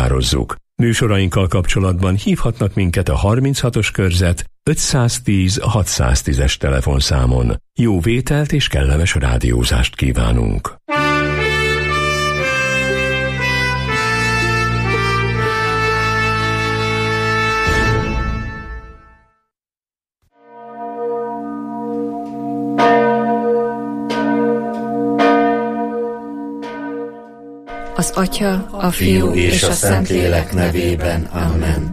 meghatározzuk. Műsorainkkal kapcsolatban hívhatnak minket a 36-os körzet 510 610-es telefonszámon. Jó vételt és kellemes rádiózást kívánunk! Az Atya, a Fiú és a Szentlélek nevében. Amen.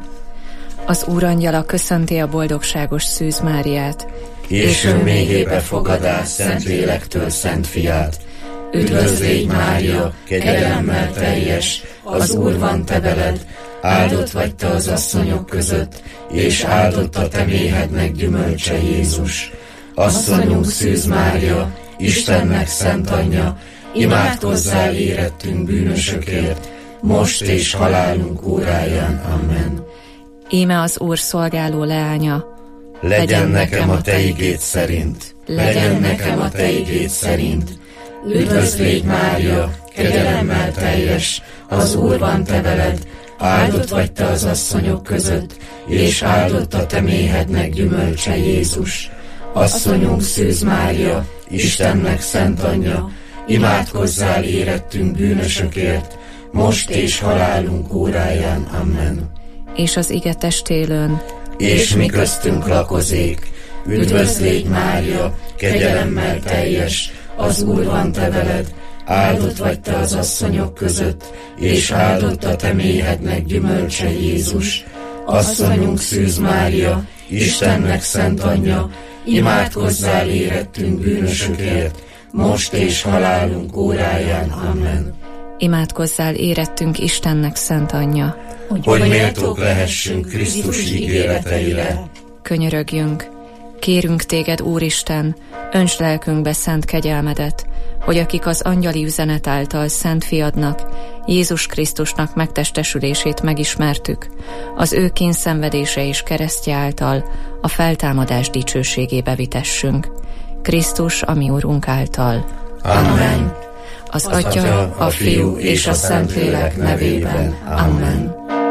Az Úrangyala köszönti a boldogságos Szűz Máriát, és ő méhébe fogadás Szentlélektől Szent Fiát. Üdvözl légy, Mária, kegyelemmel teljes, az Úr van te veled, áldott vagy te az asszonyok között, és áldott a te méhednek gyümölcse Jézus. Asszonyunk Szűz Mária, Istennek szent anyja, imádkozzál érettünk bűnösökért, most és halálunk óráján. Amen. Íme az Úr szolgáló leánya, legyen nekem a te igéd szerint. Legyen nekem a te igéd szerint. Üdvözl légy, Mária, kegyelemmel teljes, az Úr van te veled, áldott vagy te az asszonyok között, és áldott a te méhednek gyümölcse Jézus. Asszonyunk Szűz Mária, Istennek szent anyja, imádkozzál érettünk bűnösökért, most és halálunk óráján. Amen. És az ige testélőn, és mi köztünk lakozék. Üdvözl légy, Mária, kegyelemmel teljes, az Úr van te veled, áldott vagy te az asszonyok között, és áldott a te méhednek gyümölcse Jézus. Asszonyunk Szűz Mária, Istennek szent anyja, imádkozzál érettünk bűnösökért, most és halálunk óráján. Amen. Imádkozzál érettünk Istennek szent anyja, hogy méltók lehessünk Krisztus ígéreteire. Könyörögjünk, kérünk téged, Úristen, öntsd lelkünkbe szent kegyelmedet, hogy akik az angyali üzenet által szent fiadnak, Jézus Krisztusnak megtestesülését megismertük, az ő kényszenvedése és keresztje által a feltámadás dicsőségébe vitessünk. Krisztus, a mi Úrunk által. Amen. Az Atya, a Fiú és a Szentlélek nevében. Amen.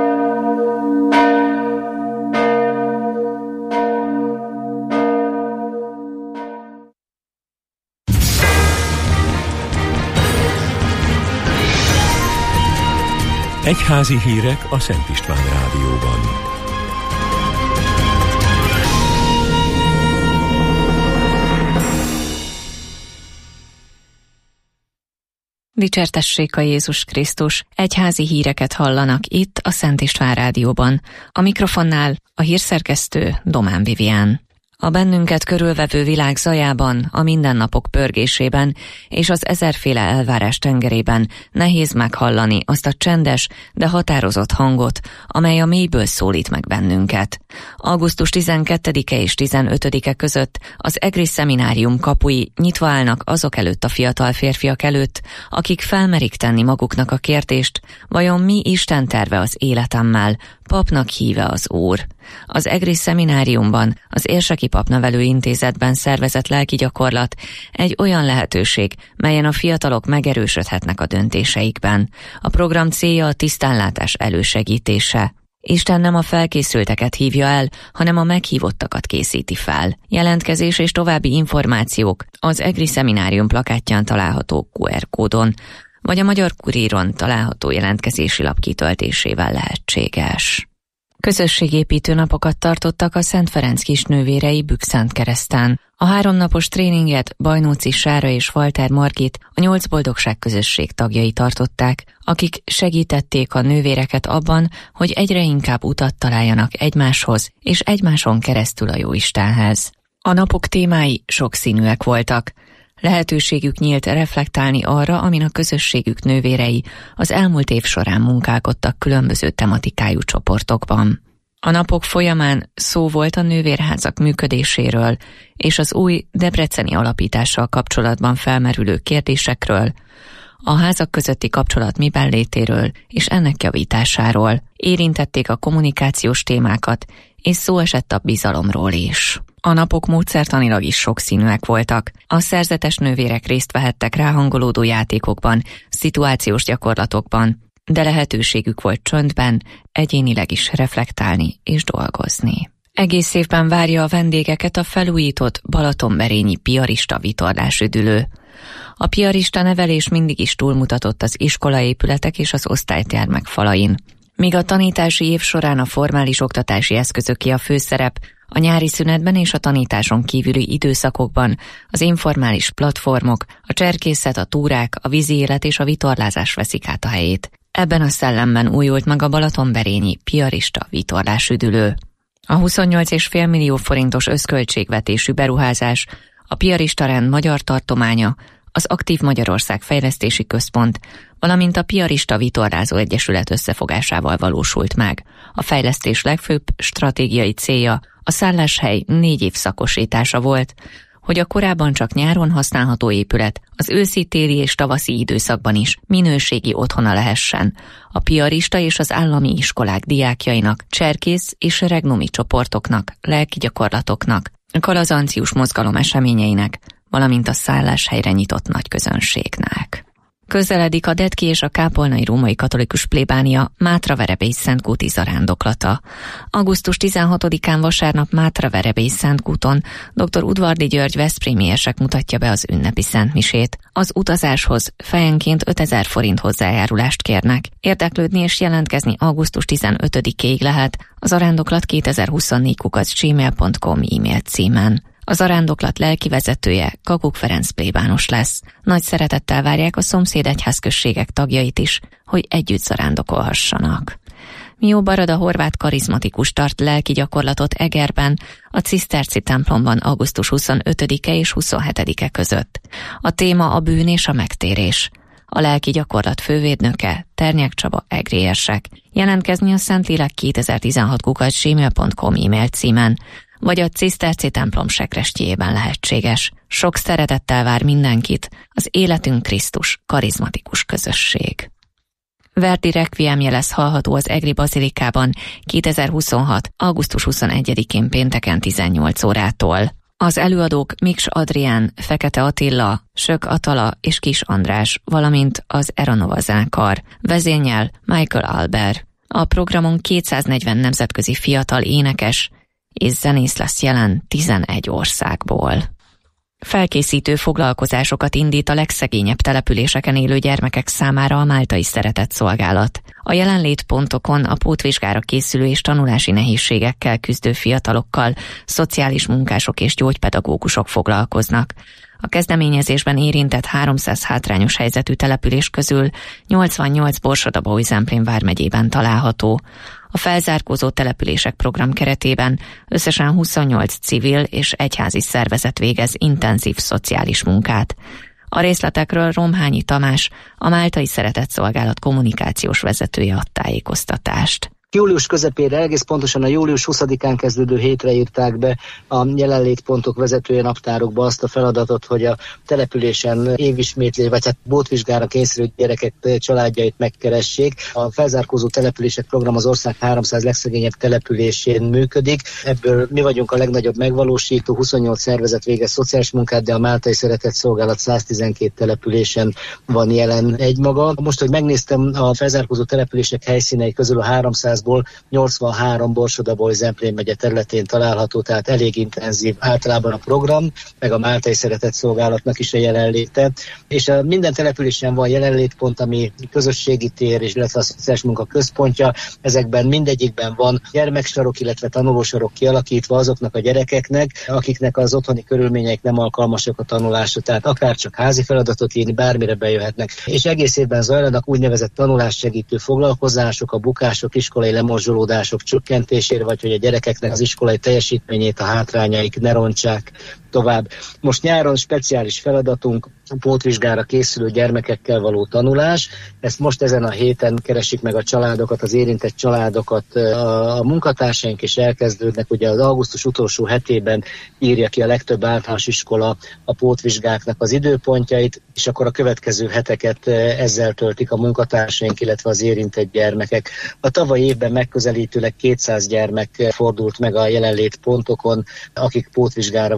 Egyházi hírek a Szent István Rádióban. Dicsértessék a Jézus Krisztus! Egyházi híreket hallanak itt a Szent István Rádióban. A mikrofonnál a hírszerkesztő Domán Vivián. A bennünket körülvevő világ zajában, a mindennapok pörgésében és az ezerféle elvárás tengerében nehéz meghallani azt a csendes, de határozott hangot, amely a mélyből szólít meg bennünket. Augusztus 12-e és 15-e között az EGRI szeminárium kapui nyitva állnak azok előtt a fiatal férfiak előtt, akik felmerik tenni maguknak a kérdést, vajon mi Isten terve az életemmel, papnak híve az Úr. Az EGRI szemináriumban, az Érseki Papnevelő Intézetben szervezett lelki gyakorlat egy olyan lehetőség, melyen a fiatalok megerősödhetnek a döntéseikben. A program célja a tisztánlátás elősegítése. Isten nem a felkészülteket hívja el, hanem a meghívottakat készíti fel. Jelentkezés és további információk az EGRI szeminárium plakátján található QR kódon, vagy a Magyar Kuríron található jelentkezési lap kitöltésével lehetséges. Közösségépítő napokat tartottak a Szent Ferenc kisnővérei Bükszentkereszten. A 3 napos tréninget Bajnóci Sára és Walter Margit, a 8 boldogság közösség tagjai tartották, akik segítették a nővéreket abban, hogy egyre inkább utat találjanak egymáshoz és egymáson keresztül a Jóistenhez. A napok témái sokszínűek voltak. Lehetőségük nyílt reflektálni arra, amin a közösségük nővérei az elmúlt év során munkálkodtak különböző tematikájú csoportokban. A napok folyamán szó volt a nővérházak működéséről és az új debreceni alapítással kapcsolatban felmerülő kérdésekről, a házak közötti kapcsolat miben létéről és ennek javításáról. Érintették a kommunikációs témákat, és szó esett a bizalomról is. A napok módszertanilag is sokszínűek voltak. A szerzetes nővérek részt vehettek ráhangolódó játékokban, szituációs gyakorlatokban, de lehetőségük volt csöndben, egyénileg is reflektálni és dolgozni. Egész évben várja a vendégeket a felújított balatonberényi piarista vitorlásüdülő. A piarista nevelés mindig is túlmutatott az iskolaépületek és az osztálytermek falain. Míg a tanítási év során a formális oktatási eszközöké a főszerep, a nyári szünetben és a tanításon kívüli időszakokban az informális platformok, a cserkészet, a túrák, a vízi élet és a vitorlázás veszik át a helyét. Ebben a szellemben újult meg a balatonberényi piarista vitorlásüdülő. A 28,5 millió forintos összköltségvetésű beruházás, a piarista rend magyar tartománya, az Aktív Magyarország Fejlesztési Központ, valamint a Piarista Vitorlázó Egyesület összefogásával valósult meg. A fejlesztés legfőbb stratégiai célja a szálláshely 4 évszakosítása volt, hogy a korábban csak nyáron használható épület az őszi, téli és tavaszi időszakban is minőségi otthona lehessen a piarista és az állami iskolák diákjainak, cserkész és regnumi csoportoknak, lelki gyakorlatoknak, kalazancius mozgalom eseményeinek, valamint a szálláshelyre nyitott nagyközönségnek. Közeledik a Detki és a Kápolnai Római Katolikus Plébánia Mátraverebély Szentkúti zarándoklata. Augusztus 16-án vasárnap Mátraverebély Szentkúton dr. Udvardi György veszprémiesek mutatja be az ünnepi szentmisét. Az utazáshoz fejenként 5000 forint hozzájárulást kérnek. Érdeklődni és jelentkezni augusztus 15-ig lehet a zarándoklat2024@gmail.com e-mail címen. A zarándoklat lelkivezetője Kakuk Ferenc plébános lesz. Nagy szeretettel várják a szomszéd egyházközségek tagjait is, hogy együtt zarándokolhassanak. Mió Barada horvát karizmatikus tart lelki gyakorlatot Egerben, a ciszterci templomban augusztus 25-e és 27-e között. A téma a bűn és a megtérés. A lelki gyakorlat fővédnöke Ternyák Csaba egrérsek. Jelentkezni a szentlélek2016@gmail.com e-mail címen, vagy a ciszterci templom sekrestjében lehetséges. Sok szeretettel vár mindenkit az Életünk Krisztus karizmatikus közösség. Verdi requiemje lesz hallható az Egri Bazilikában 2026. augusztus 21-én pénteken 18 órától. Az előadók Miks Adrián, Fekete Attila, Sök Atala és Kis András, valamint az Eranova zenekar, vezényel Michael Albert. A programon 240 nemzetközi fiatal énekes és zenész lesz jelen 11 országból. Felkészítő foglalkozásokat indít a legszegényebb településeken élő gyermekek számára a Máltai Szeretetszolgálat. A jelenlétpontokon a pótvizsgára készülő és tanulási nehézségekkel küzdő fiatalokkal szociális munkások és gyógypedagógusok foglalkoznak. A kezdeményezésben érintett 300 hátrányos helyzetű település közül 88 Borsod-Abaúj-Zemplén vármegyében található. A felzárkózó települések program keretében összesen 28 civil és egyházi szervezet végez intenzív szociális munkát. A részletekről Romhányi Tamás, a Máltai Szeretetszolgálat kommunikációs vezetője ad tájékoztatást. Július közepére, egész pontosan a július 20-án kezdődő hétre írták be a jelenlétpontok vezetője naptárokba azt a feladatot, hogy a településen évismétlé, vagy hát bótvizsgára kényszerült gyerekek családjait megkeressék. A felzárkózó települések program az ország 300 legszegényebb településén működik. Ebből mi vagyunk a legnagyobb megvalósító, 28 szervezet végez szociális munkát, de a Máltai Szeretetszolgálat 112 településen van jelen egymaga. Most, hogy megnéztem a felzárkózó települések helyszínei közül a 300 83 Borsod-Abaúj-Zemplén megye területén található, tehát elég intenzív általában a program, meg a Máltai Szeretetszolgálatnak is a jelenléte. És minden településen van jelenlétpont, ami közösségi tér, illetve a szociális munka központja. Ezekben mindegyikben van gyermeksarok, illetve tanulósarok kialakítva azoknak a gyerekeknek, akiknek az otthoni körülményeik nem alkalmasak a tanulásra, tehát akár csak házi feladatot írni, bármire bejöhetnek. És egész évben zajlanak úgynevezett tanulássegítő foglalkozások, a bukások, iskolai lemorzsolódások csökkentésére, vagy hogy a gyerekeknek az iskolai teljesítményét, a hátrányaik ne rontsák tovább. Most nyáron speciális feladatunk a pótvizsgára készülő gyermekekkel való tanulás. Ezt most ezen a héten keresik meg a családokat, az érintett családokat. A munkatársaink is elkezdődnek, ugye az augusztus utolsó hetében írja ki a legtöbb általános iskola a pótvizsgáknak az időpontjait, és akkor a következő heteket ezzel töltik a munkatársaink, illetve az érintett gyermekek. A tavalyi évben megközelítőleg 200 gyermek fordult meg a jelenlétpontokon, akik pótvizsgára való felkészülésre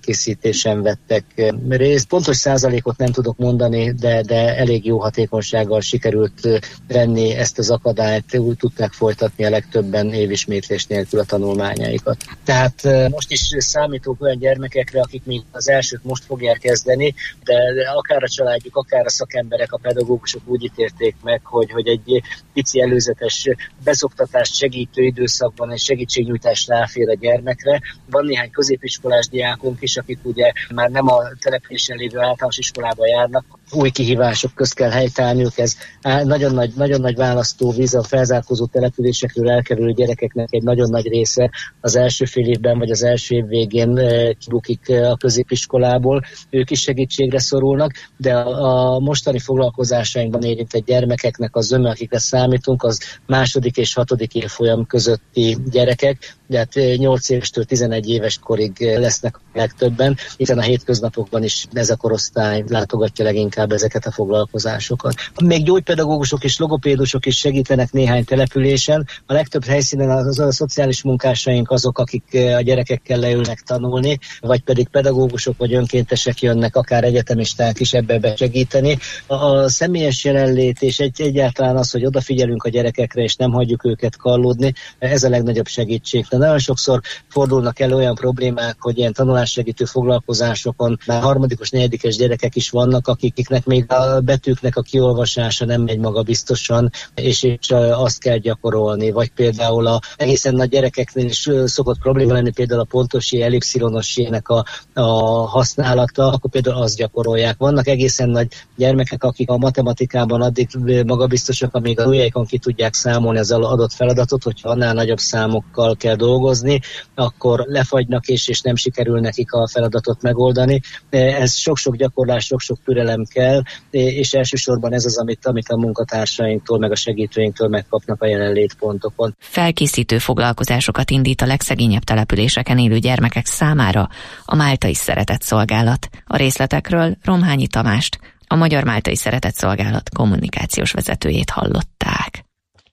felkészítésen vettek részt. Pontos százalékot nem tudok mondani, de elég jó hatékonysággal sikerült venni ezt az akadályt, úgy tudták folytatni a legtöbben évismétlés nélkül a tanulmányaikat. Tehát most is számítok olyan gyermekekre, akik még az elsőt most fogják kezdeni, de akár a családjuk, akár a szakemberek, a pedagógusok úgy ítélték meg, hogy egy pici előzetes beszoktatást segítő időszakban egy segítségnyújtás ráfér a gyermekre. Van néhány középiskolás diákunk is, akik ugye már nem a településen lévő általános iskolába járnak, új kihívások közt kell helytállniuk, ez nagyon nagy választóvíz, a felzárkózó településekről elkerülő gyerekeknek egy nagyon nagy része az első fél évben vagy az első év végén kibukik a középiskolából, ők is segítségre szorulnak, de a mostani foglalkozásainkban érintett gyermekeknek az zöme, akikre számítunk, az második és hatodik évfolyam közötti gyerekek, de hát 8 évestől 11 éves korig lesznek a legtöbben, hiszen a hétköznapokban is ez a korosztály látogatja leginkább ezeket a foglalkozásokat. Még gyógypedagógusok és logopédusok is segítenek néhány településen. A legtöbb helyszínen a szociális munkásaink azok, akik a gyerekekkel leülnek tanulni, vagy pedig pedagógusok vagy önkéntesek jönnek, akár egyetemisták is ebbe segíteni. A személyes jelenlét és egyáltalán az, hogy odafigyelünk a gyerekekre és nem hagyjuk őket kallódni, ez a legnagyobb segítség. De nagyon sokszor fordulnak elő olyan problémák, hogy ilyen tanulássegítő foglalkozásokon már harmadikos, negyedikes gyerekek is vannak, akiknek még a betűknek a kiolvasása nem megy maga biztosan, és azt kell gyakorolni. Vagy például a egészen nagy gyerekeknél is szokott probléma lenni, például a pontos j, ellipszilonos j-nek a használata, akkor például azt gyakorolják. Vannak egészen nagy gyermekek, akik a matematikában addig magabiztosak, amíg a ujjaikon ki tudják számolni az adott feladatot, hogyha annál nagyobb számokkal kell dolgozni, akkor lefagynak és nem sikerül nekik a feladatot megoldani. Ez sok-sok gyakorlás, sok-sok türelem kell, és elsősorban ez az, amit a munkatársainktól, meg a segítőinktől megkapnak a jelenlétpontokon. Felkészítő foglalkozásokat indít a legszegényebb településeken élő gyermekek számára a Máltai Szeretett Szolgálat. A részletekről Romhányi Tamást, a Magyar Máltai Szeretett Szolgálat kommunikációs vezetőjét hallották.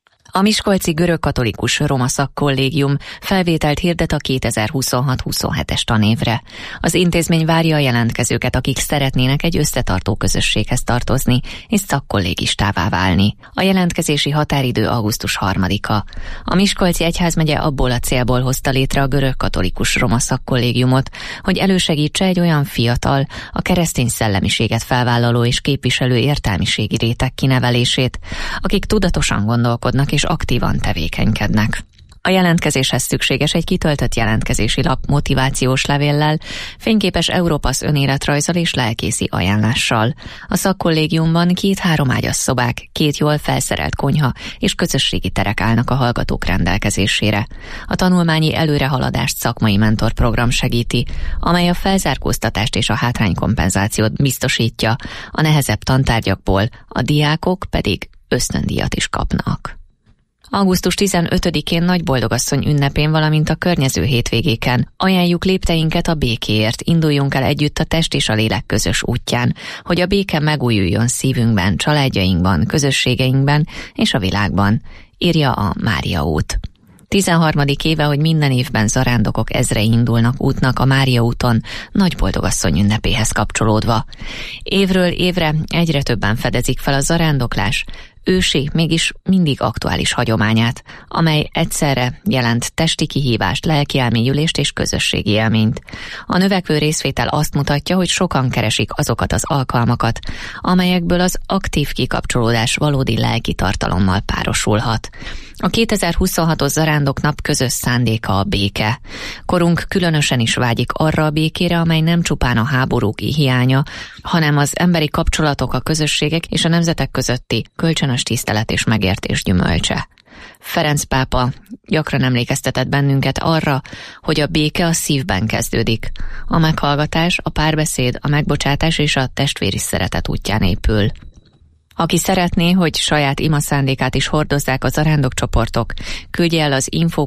A Miskolci Görögkatolikus Roma Szakkollégium felvételt hirdet a 2026-27-es tanévre. Az intézmény várja a jelentkezőket, akik szeretnének egy összetartó közösséghez tartozni és szakkollégistává válni. A jelentkezési határidő augusztus 3-a. A Miskolci Egyházmegye abból a célból hozta létre a Görögkatolikus Roma Szakkollégiumot, hogy elősegítse egy olyan fiatal, a keresztény szellemiséget felvállaló és képviselő értelmiségi réteg kinevelését, akik tudatosan gondolkodnak és aktívan tevékenykednek. A jelentkezéshez szükséges egy kitöltött jelentkezési lap motivációs levéllel, fényképes Europass önéletrajzzal és lelkészi ajánlással. A szakkollégiumban 2 3-ágyas szobák, 2 jól felszerelt konyha és közösségi terek állnak a hallgatók rendelkezésére. A tanulmányi előrehaladást szakmai mentorprogram segíti, amely a felzárkóztatást és a hátránykompenzációt biztosítja, a nehezebb tantárgyakból, a diákok pedig ösztöndíjat is kapnak. Augusztus 15-én Nagyboldogasszony ünnepén, valamint a környező hétvégéken ajánljuk lépteinket a békéért, induljunk el együtt a test és a lélek közös útján, hogy a béke megújuljon szívünkben, családjainkban, közösségeinkben és a világban, írja a Mária út. 13. éve, hogy minden évben zarándokok ezrei indulnak útnak a Mária úton Nagyboldogasszony ünnepéhez kapcsolódva. Évről évre egyre többen fedezik fel a zarándoklás ősi, mégis mindig aktuális hagyományát, amely egyszerre jelent testi kihívást, lelki elmélyülést és közösségi élményt. A növekvő részvétel azt mutatja, hogy sokan keresik azokat az alkalmakat, amelyekből az aktív kikapcsolódás valódi lelki tartalommal párosulhat. A 2026-os Zarándoknap közös szándéka a béke. Korunk különösen is vágyik arra a békére, amely nem csupán a háborúk hiánya, hanem az emberi kapcsolatok, a közösségek és a nemzetek közötti kölcsönös tisztelet és megértés gyümölcse. Ferenc pápa gyakran emlékeztetett bennünket arra, hogy a béke a szívben kezdődik. A meghallgatás, a párbeszéd, a megbocsátás és a testvéri szeretet útján épül. Aki szeretné, hogy saját imaszándékát is hordozzák a zarándokcsoportok, küldje el az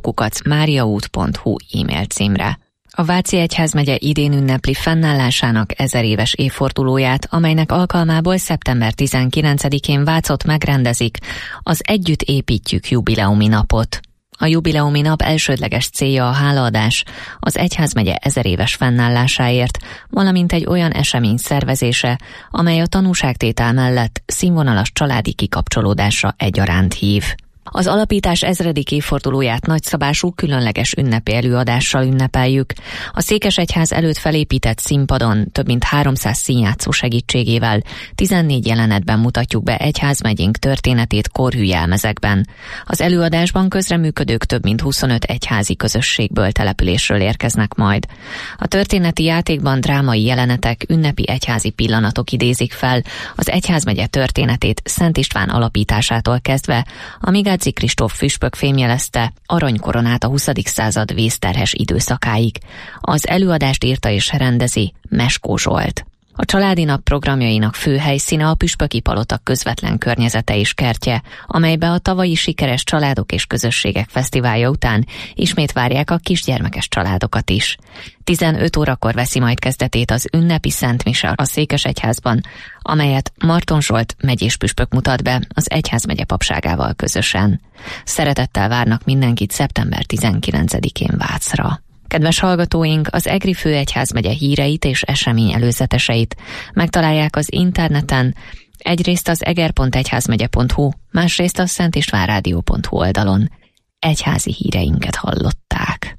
info@mariaút.hu e-mail címre. A Váci Egyházmegye idén ünnepli fennállásának 1000 éves évfordulóját, amelynek alkalmából szeptember 19-én Vácot megrendezik az Együtt építjük jubileumi napot. A jubileumi nap elsődleges célja a hálaadás az egyházmegye 1000 éves fennállásáért, valamint egy olyan esemény szervezése, amely a tanúságtétel mellett színvonalas családi kikapcsolódásra egyaránt hív. Az alapítás 1000. évfordulóját nagyszabású különleges ünnepi előadással ünnepeljük. A székesegyház előtt felépített színpadon több mint 300 színjátszó segítségével 14 jelenetben mutatjuk be egyházmegyénk történetét korhű jelmezekben. Az előadásban közreműködők több mint 25 egyházi közösségből, településről érkeznek majd. A történeti játékban drámai jelenetek, ünnepi egyházi pillanatok idézik fel az egyházmegye történetét Szent István alapításától kezdve, amíg Gáczi Kristóf püspök fémjelezte aranykoronát a 20. század vészterhes időszakáig. Az előadást írta és rendezi Meskó Zsolt. A családi nap programjainak fő helyszíne a püspöki palota közvetlen környezete és kertje, amelybe a tavalyi sikeres családok és közösségek fesztiválja után ismét várják a kisgyermekes családokat is. 15 órakor veszi majd kezdetét az ünnepi Szent Mise a Székesegyházban, amelyet Marton Zsolt megyés püspök mutat be az egyházmegye papságával közösen. Szeretettel várnak mindenkit szeptember 19-én Vácra. Kedves hallgatóink, az Egri főegyházmegye híreit és esemény előzeteseit megtalálják az interneten, egyrészt az eger.egyházmegye.hu, másrészt a szentistvánradio.hu oldalon. Egyházi híreinket hallották.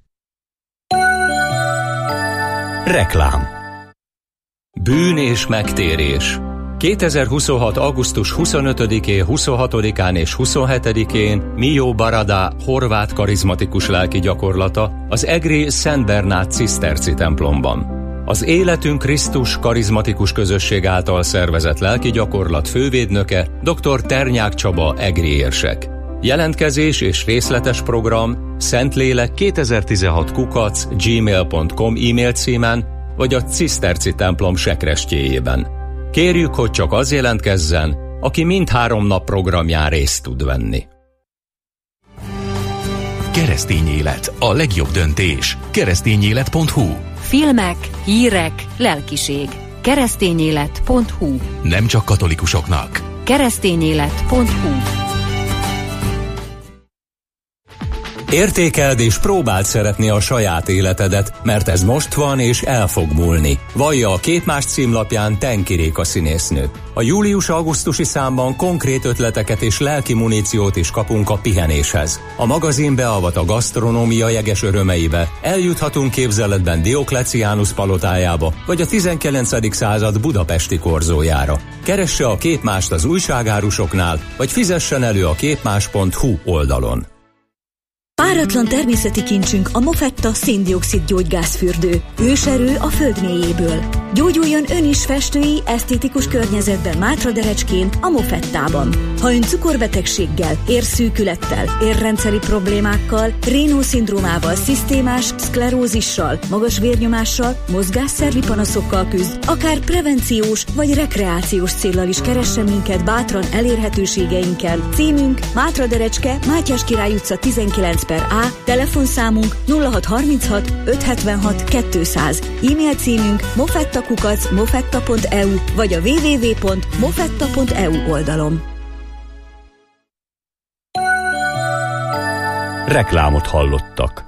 Reklám. Bűn és megtérés. 2026. augusztus 25-én, 26-án és 27-én Mio Barada horvát karizmatikus lelki gyakorlata az egri Szent Bernát ciszterci templomban. Az Életünk Krisztus karizmatikus közösség által szervezett lelki gyakorlat fővédnöke dr. Ternyák Csaba egri érsek. Jelentkezés és részletes program szentlélek2016@gmail.com e-mail címen vagy a ciszterci templom sekrestjéjében. Kérjük, hogy csak az jelentkezzen, aki mindhárom nap programján részt tud venni. Keresztény élet, a legjobb döntés. Keresztényélet.hu. Filmek, hírek, lelkiség. Keresztényélet.hu. Nem csak katolikusoknak. Keresztényélet.hu. Értékeld és próbáld szeretni a saját életedet, mert ez most van és el fog múlni. Vallja a Képmás címlapján Tenki Réka színésznő. A július-augusztusi számban konkrét ötleteket és lelki muníciót is kapunk a pihenéshez. A magazin beavat a gasztronómia jeges örömeibe, eljuthatunk képzeletben Diokleciánus palotájába, vagy a 19. század budapesti korzójára. Keresse a Képmást az újságárusoknál, vagy fizessen elő a képmás.hu oldalon. Páratlan természeti kincsünk a Mofetta szén-dioxid gyógygázfürdő. Őserő a föld mélyéből. Gyógyuljon ön is festői, esztétikus környezetben Mátraderecskén, a Mofettában. Ha ön cukorbetegséggel, érszűkülettel, érrendszeri problémákkal, Raynaud-szindrómával, szisztémás szklerózissal, magas vérnyomással, mozgásszervi panaszokkal küzd, akár prevenciós vagy rekreációs céllal is keressen minket bátran elérhetőségeinkkel. Címünk Mátraderecske, Mátyás Király utca 19/A, telefonszámunk 0636 576 200, e-mail címünk mofetta@mofetta.eu vagy a www.mofetta.eu oldalon. Reklámot hallottak.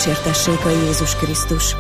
dicsértessék a Jézus Krisztus.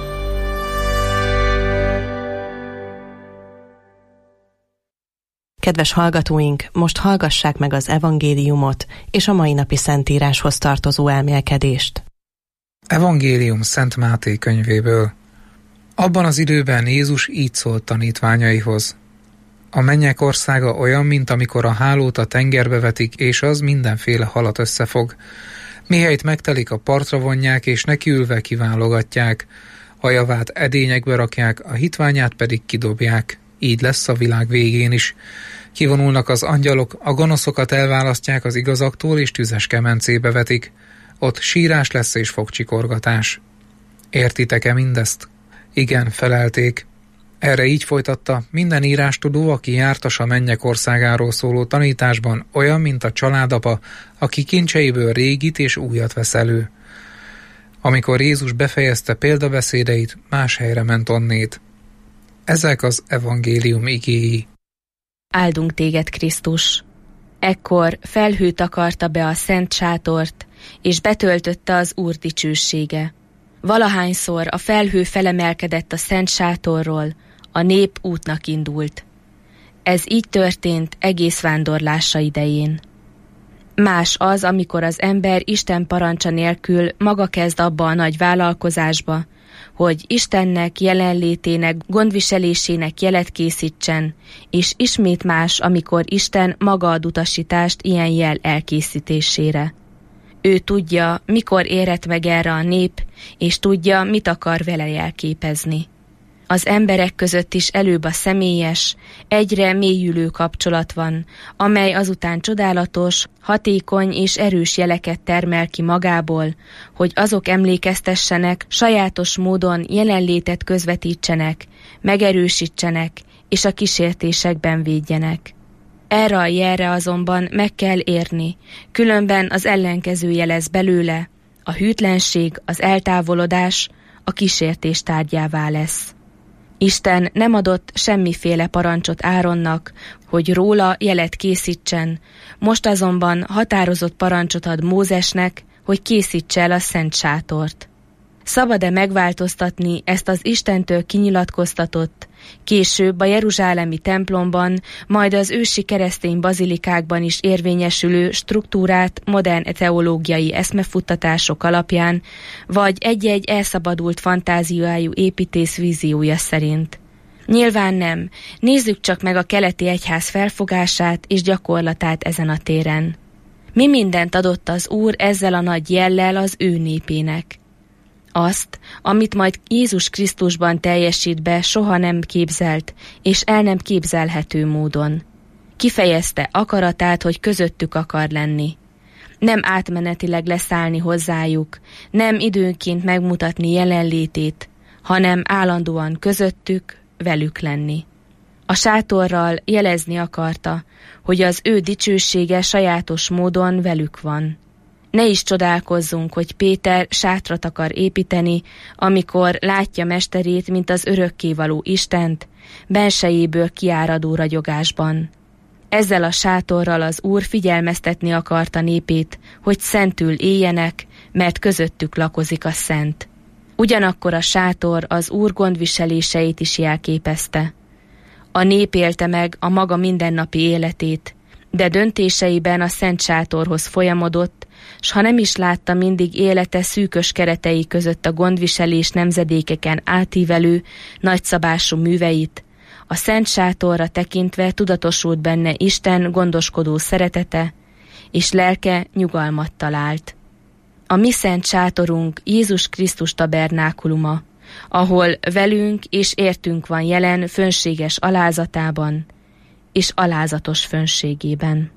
Kedves hallgatóink, most hallgassák meg az evangéliumot és a mai napi szentíráshoz tartozó elmélkedést. Evangélium Szent Máté könyvéből. Abban az időben Jézus így szólt tanítványaihoz. A mennyek országa olyan, mint amikor a hálót a tengerbe vetik, és az mindenféle halat összefog. Mihelyt megtelik, a partra vonják, és nekiülve kiválogatják. A javát edényekbe rakják, a hitványát pedig kidobják. Így lesz a világ végén is. Kivonulnak az angyalok, a gonoszokat elválasztják az igazaktól, és tüzes kemencébe vetik. Ott sírás lesz és fogcsikorgatás. Értitek-e mindezt? Igen, felelték. Erre így folytatta: minden írástudó, aki jártas a mennyek országáról szóló tanításban, olyan, mint a családapa, aki kincseiből régit és újat vesz elő. Amikor Jézus befejezte példabeszédeit, más helyre ment onnét. Ezek az evangélium igéi. Áldunk téged, Krisztus! Ekkor felhő takarta be a szent sátort, és betöltötte az Úr dicsősége. Valahányszor a felhő felemelkedett a szent sátorról, a nép útnak indult. Ez így történt egész vándorlása idején. Más az, amikor az ember Isten parancsa nélkül maga kezd abba a nagy vállalkozásba, hogy Istennek jelenlétének, gondviselésének jelet készítsen, és ismét más, amikor Isten maga ad utasítást ilyen jel elkészítésére. Ő tudja, mikor érhet meg erre a nép, és tudja, mit akar vele jelképezni. Az emberek között is előbb a személyes, egyre mélyülő kapcsolat van, amely azután csodálatos, hatékony és erős jeleket termel ki magából, hogy azok emlékeztessenek, sajátos módon jelenlétet közvetítsenek, megerősítsenek és a kísértésekben védjenek. Erre a jelre azonban meg kell érni, különben az ellenkező jelez belőle, a hűtlenség, az eltávolodás, a kísértés tárgyává lesz. Isten nem adott semmiféle parancsot Áronnak, hogy róla jelet készítsen, most azonban határozott parancsot ad Mózesnek, hogy készítse el a szent sátort. Szabad-e megváltoztatni ezt az Istentől kinyilatkoztatott, később a jeruzsálemi templomban, majd az ősi keresztény bazilikákban is érvényesülő struktúrát modern teológiai eszmefuttatások alapján, vagy egy-egy elszabadult fantáziájú építész víziója szerint? Nyilván nem. Nézzük csak meg a keleti egyház felfogását és gyakorlatát ezen a téren. Mi mindent adott az Úr ezzel a nagy jellel az ő népének? Azt, amit majd Jézus Krisztusban teljesít be soha nem képzelt és el nem képzelhető módon. Kifejezte akaratát, hogy közöttük akar lenni. Nem átmenetileg leszállni hozzájuk, nem időnként megmutatni jelenlétét, hanem állandóan közöttük, velük lenni. A sátorral jelezni akarta, hogy az ő dicsősége sajátos módon velük van. Ne is csodálkozzunk, hogy Péter sátrat akar építeni, amikor látja mesterét, mint az örökkévaló Istent, bensejéből kiáradó ragyogásban. Ezzel a sátorral az Úr figyelmeztetni akarta népét, hogy szentül éljenek, mert közöttük lakozik a szent. Ugyanakkor a sátor az Úr gondviseléseit is jelképezte. A nép élte meg a maga mindennapi életét, de döntéseiben a szent sátorhoz folyamodott, s ha nem is látta mindig élete szűkös keretei között a gondviselés nemzedékeken átívelő, nagyszabású műveit, a szent sátorra tekintve tudatosult benne Isten gondoskodó szeretete, és lelke nyugalmat talált. A mi szent sátorunk Jézus Krisztus tabernákuluma, ahol velünk és értünk van jelen fönséges alázatában és alázatos fönségében.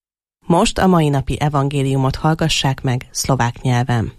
Most a mai napi evangéliumot hallgassák meg szlovák nyelven.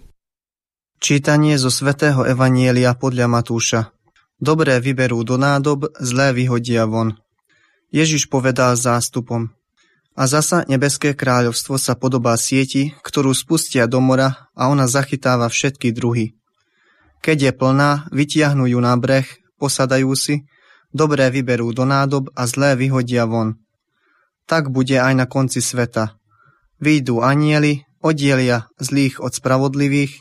Čítanie zo svätého evanjelia podľa Matúša. Dobré vyberú do nádob, zlé vyhodia von. Ježiš povedal zástupom: A zasa nebeské kráľovstvo sa podobá sieti, ktorú spustia do mora a ona zachytáva všetky druhy. Keď je plná, vytiahnu ju na breh, posadajú si, dobré vyberú do nádob a zlé vyhodia von. Tak bude aj na konci sveta. Vyjdú anjeli, oddielia zlých od spravodlivých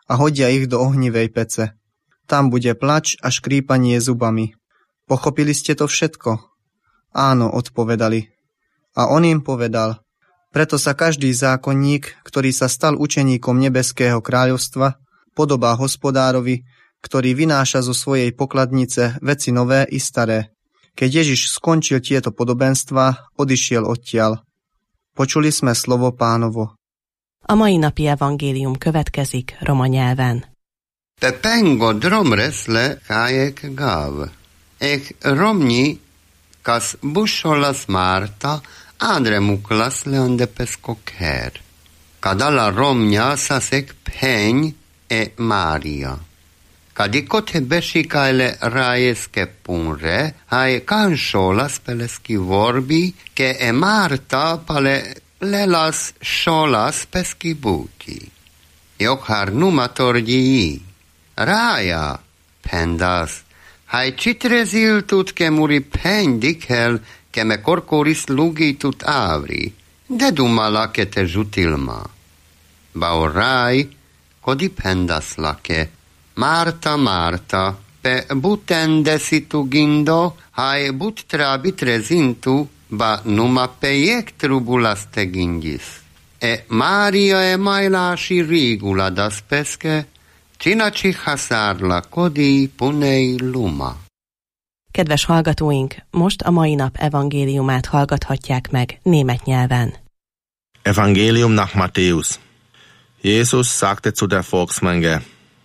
a hodia ich do ohnivej pece. Tam bude plač a škrípanie zubami. Pochopili ste to všetko? Áno, odpovedali. A on im povedal, preto sa každý zákonník, ktorý sa stal učeníkom nebeského kráľovstva, podobá hospodárovi, ktorý vynáša zo svojej pokladnice veci nové i staré. Keď Ježiš skončil tieto podobenstva, odišiel odtiaľ. Počuli sme slovo Pánovo. A mai napi evangélium következik roma nyelven. Pe pengo dromresle kájek gáv. Ek romnyi kas bussolas Márta ádremuklas leande peskokher. Kadala romnya sasek peny e Mária. Kadikote besikaile rajeske punre, hai kansolas peleski vorbi, ke e Márta pale lelas solas peski buti. Jokhar numatorgyi, rája, pendas, hai citreziltut ke muri pendikhel, ke me korkoris lugitut avri, de dumala ke te žutilma. Baorai, kodi pendas lake, Márta, Márta, pe butendesitu gindo, hai butra bitrezintu, ba numa pejek trubulas te gindis. E Mária e majlási rigula das peske, csinacsi haszárla kodi punei luma. Kedves hallgatóink, most a mai nap evangéliumát hallgathatják meg német nyelven. Evangelium nach Matthäus. Jesus sagte zu der Volksmenge: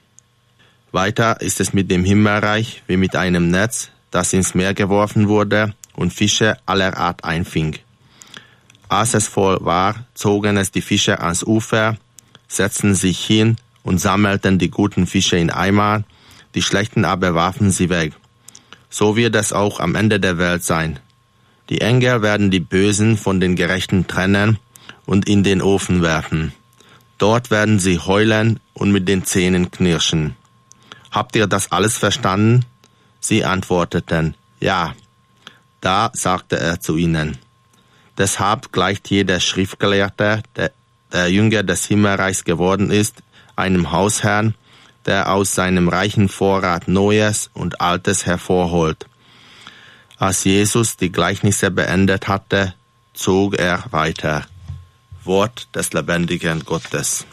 Weiter ist es mit dem Himmelreich wie mit einem Netz, das ins Meer geworfen wurde und Fische aller Art einfing. Als es voll war, zogen es die Fische ans Ufer, setzten sich hin und sammelten die guten Fische in Eimer, die schlechten aber warfen sie weg. So wird es auch am Ende der Welt sein. Die Engel werden die Bösen von den Gerechten trennen und in den Ofen werfen. Dort werden sie heulen und mit den Zähnen knirschen. Habt ihr das alles verstanden? Sie antworteten, ja. Da sagte er zu ihnen: Deshalb gleicht jeder Schriftgelehrte, der Jünger des Himmelreichs geworden ist, einem Hausherrn, der aus seinem reichen Vorrat Neues und Altes hervorholt. Als Jesus die Gleichnisse beendet hatte, zog er weiter. Wort des lebendigen Gottes.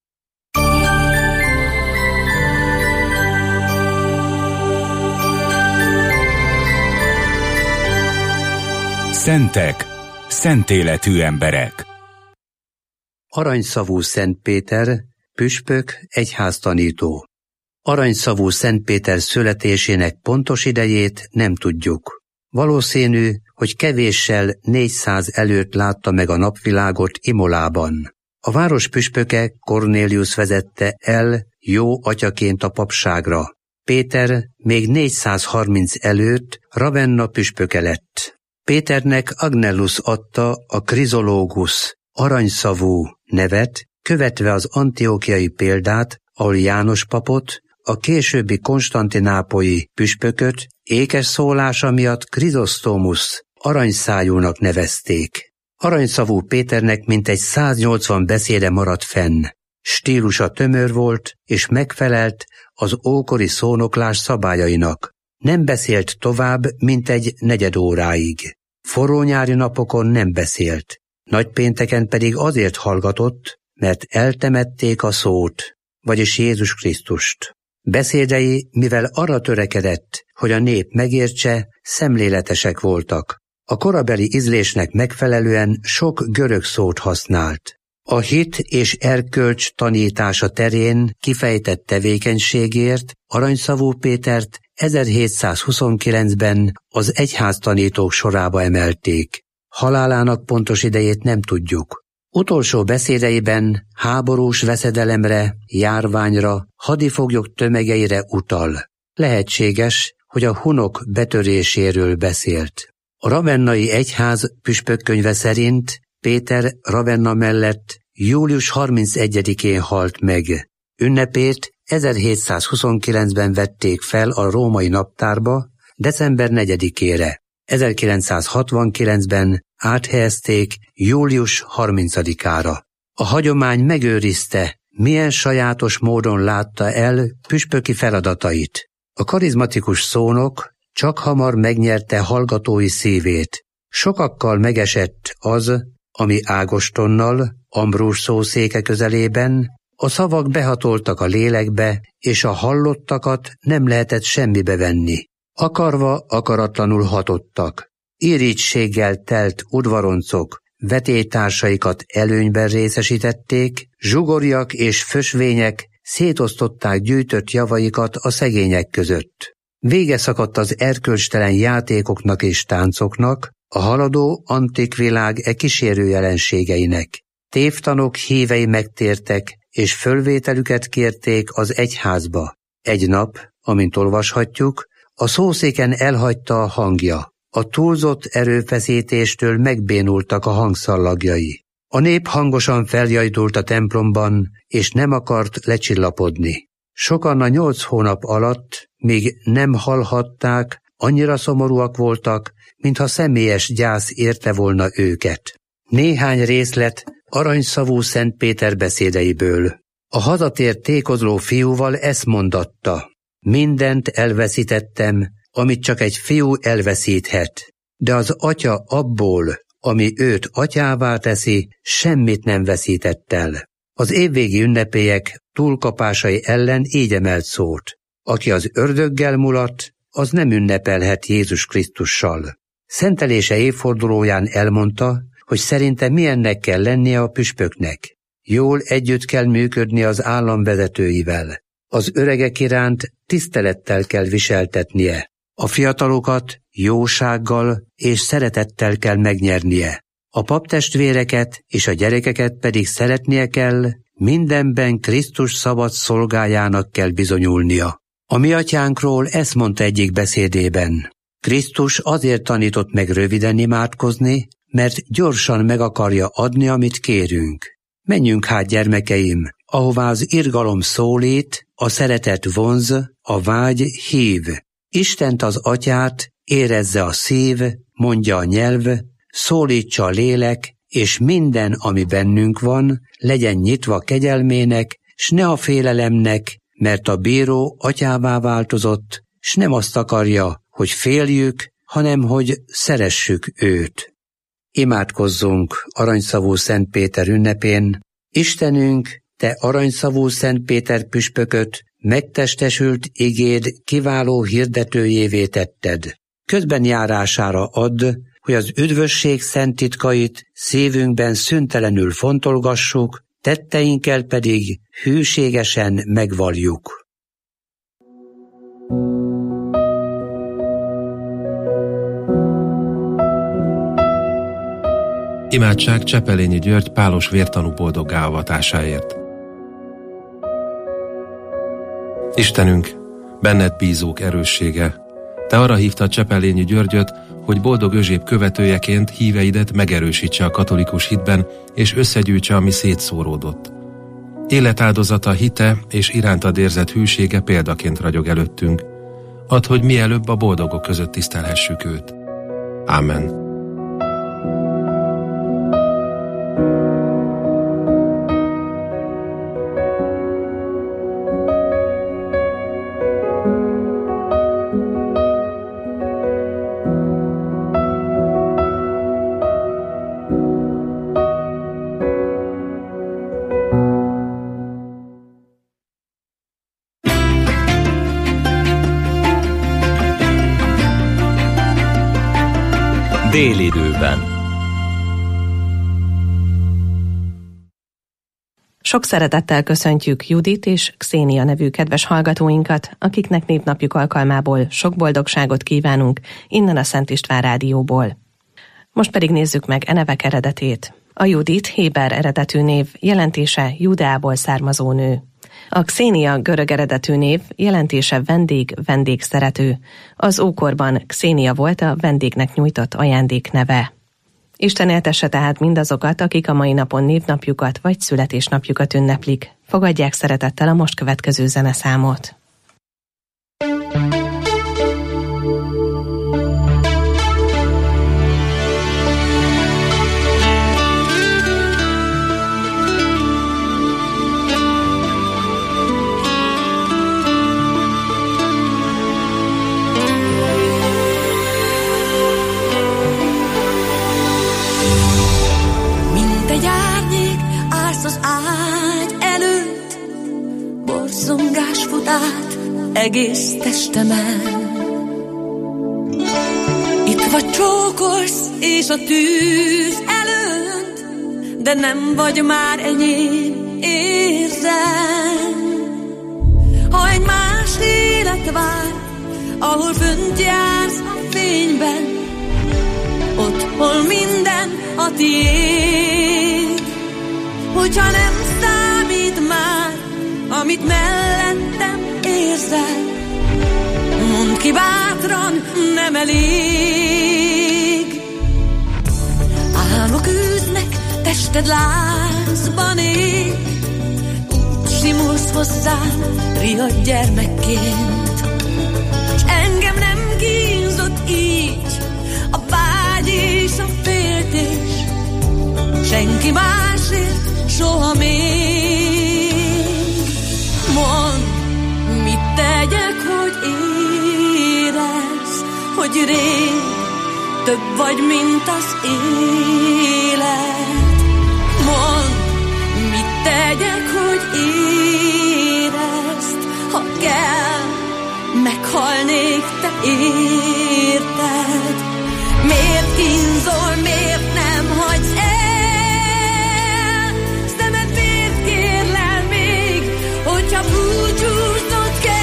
Szentek, szentéletű emberek. Aranyszavú Szent Péter, püspök, egyháztanító. Aranyszavú Szent Péter születésének pontos idejét nem tudjuk. Valószínű, hogy kevéssel 400 előtt látta meg a napvilágot Imolában. A város püspöke Cornélius vezette el jó atyaként a papságra. Péter még 430 előtt Ravenna püspöke lett. Péternek Agnellus adta a Krizológus, aranyszavú nevet, követve az antiochiai példát, ahol János papot, a későbbi konstantinápolyi püspököt ékes szólása miatt Krizosztómusz, aranyszájúnak nevezték. Aranyszavú Péternek mintegy 180 beszéde maradt fenn. Stílusa tömör volt, és megfelelt az ókori szónoklás szabályainak. Nem beszélt tovább, mint egy negyed óráig. Forró nyári napokon nem beszélt. Nagypénteken pedig azért hallgatott, mert eltemették a szót, vagyis Jézus Krisztust. Beszédei, mivel arra törekedett, hogy a nép megértse, szemléletesek voltak. A korabeli ízlésnek megfelelően sok görög szót használt. A hit és erkölcs tanítása terén kifejtett tevékenységért Aranyszavú Pétert 1729-ben az egyháztanítók sorába emelték. Halálának pontos idejét nem tudjuk. Utolsó beszédeiben háborús veszedelemre, járványra, hadifoglyok tömegeire utal. Lehetséges, hogy a hunok betöréséről beszélt. A ravennai egyház püspökkönyve szerint Péter Ravenna mellett július 31-én halt meg. Ünnepét 1729-ben vették fel a római naptárba, december 4-ére. 1969-ben áthelyezték július 30-ára. A hagyomány megőrizte milyen sajátos módon látta el püspöki feladatait. A karizmatikus szónok csak hamar megnyerte hallgatói szívét. Sokakkal megesett az, ami Ágostonnal, Ambrus szószéke közelében, a szavak behatoltak a lélekbe, és a hallottakat nem lehetett semmibe venni. Akarva, akaratlanul hatottak. Irítséggel telt udvaroncok vetélytársaikat előnyben részesítették, zsugorjak és fösvények szétosztották gyűjtött javaikat a szegények között. Vége szakadt az erkölcstelen játékoknak és táncoknak, a haladó antik világ kísérő jelenségeinek. Tévtanok hívei megtértek, és fölvételüket kérték az egyházba. Egy nap, amint olvashatjuk, a szószéken elhagyta a hangja. A túlzott erőfeszítéstől megbénultak a hangszallagjai. A nép hangosan feljajdult a templomban, és nem akart lecsillapodni. Sokan a 8 hónap alatt, míg nem hallhatták, annyira szomorúak voltak, mintha személyes gyász érte volna őket. Néhány részlet aranyszavú Szent Péter beszédeiből. A hazatért tékozló fiúval ezt mondatta: mindent elveszítettem, amit csak egy fiú elveszíthet, de az atya abból, ami őt atyává teszi, semmit nem veszített el. Az évvégi ünnepélyek túlkapásai ellen így emelt szót: aki az ördöggel mulat, az nem ünnepelhet Jézus Krisztussal. Szentelése évfordulóján elmondta, hogy szerinte milyennek kell lennie a püspöknek. Jól együtt kell működni az állam vezetőivel. Az öregek iránt tisztelettel kell viseltetnie. A fiatalokat jósággal és szeretettel kell megnyernie. A paptestvéreket és a gyerekeket pedig szeretnie kell, mindenben Krisztus szabad szolgájának kell bizonyulnia. A mi atyánkról ezt mondta egyik beszédében: Krisztus azért tanított meg röviden imádkozni, mert gyorsan meg akarja adni, amit kérünk. Menjünk hát, gyermekeim, ahová az irgalom szólít, a szeretet vonz, a vágy hív. Istent az atyát érezze a szív, mondja a nyelv, szólítsa a lélek, és minden, ami bennünk van, legyen nyitva kegyelmének, s ne a félelemnek, mert a bíró atyává változott, s nem azt akarja, hogy féljük, hanem hogy szeressük őt. Imádkozzunk aranyszavú Szent Péter ünnepén. Istenünk, te aranyszavú Szent Péter püspököt megtestesült igéd kiváló hirdetőjévé tetted. Közben járására add, hogy az üdvösség szent titkait szívünkben szüntelenül fontolgassuk, tetteinkkel pedig hűségesen megvalljuk. Imádság Csepelényi György pálos vértanú boldoggá avatásáért. Istenünk, benned bízók erőssége, te arra hívtad Csepelényi Györgyöt, hogy boldog özséb követőjeként híveidet megerősítse a katolikus hitben, és összegyűjtse, ami szétszóródott. Életáldozata, hite és irántad érzett hűsége példaként ragyog előttünk. Add, hogy mielőbb a boldogok között tisztelhessük őt. Ámen. Délidőben. Sok szeretettel köszöntjük Judit és Xénia nevű kedves hallgatóinkat, akiknek névnapjuk alkalmából sok boldogságot kívánunk innen a Szent István Rádióból. Most pedig nézzük meg nevek eredetét. A Judit héber eredetű név, jelentése Judeából származó nő. A Xénia görög eredetű név, jelentése vendég, vendégszerető. Az ókorban Xénia volt a vendégnek nyújtott ajándék neve. Isten éltesse tehát mindazokat, akik a mai napon névnapjukat vagy születésnapjukat ünneplik. Fogadják szeretettel a most következő zeneszámot. állsz az ágy előtt, borzongás fut át egész testemen. Itt vagy csókolsz és a tűz előtt, de nem vagy már enyém, érzem. Ha egy más élet vár, ahol fönt jársz a fényben, ott, hol minden a tiéd. Hogyha nem számít már, amit mellettem érzel, mondd ki bátran, nem elég. Álmok űznek, tested lázban ég, úgy simulsz hozzám, riadt gyermekként. S engem nem kínzott így a vágy és a féltés, senki másért soha még. Mondd, mit tegyek, hogy érezd, hogy rég több vagy, mint az élet. Mondd, mit tegyek, hogy érezd, ha kell, meghalnék, te érted. Miért kínzol, miért nem hagysz el? Szemed miért kérlel még, hogyha búcsúznod kell?